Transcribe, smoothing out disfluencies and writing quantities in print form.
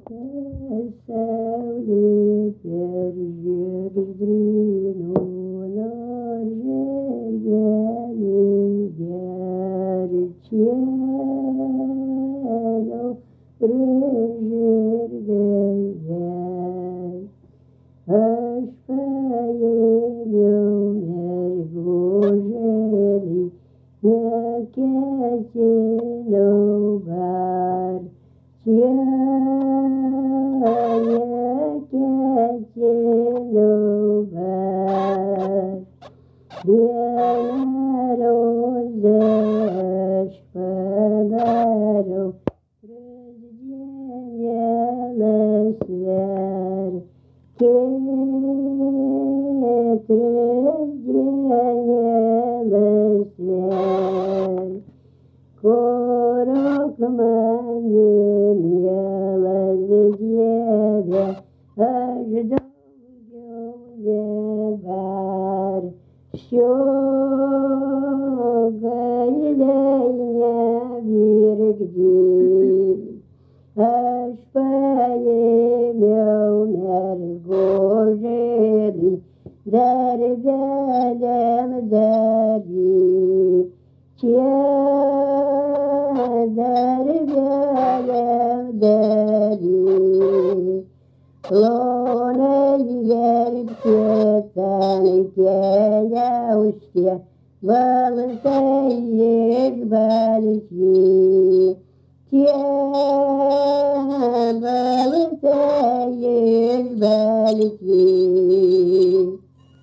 Pasaulį peržvirzdrino žirgelis gerčieno prie žirgelės. Aš paėmiau mergužėlį, neketinau neketinau vieną rozę aš padariau, kasdienėles verkė, Korok mane, mielas Dieve, aš daugiau nevargsiu, gailiai nevirkdyk. Aš paėmiau mergužėlį, darbeliam daryk. Darbeliam daryk. Plonai verkė tankiausia, balsai išbalsį. Tie balsai išbalsį.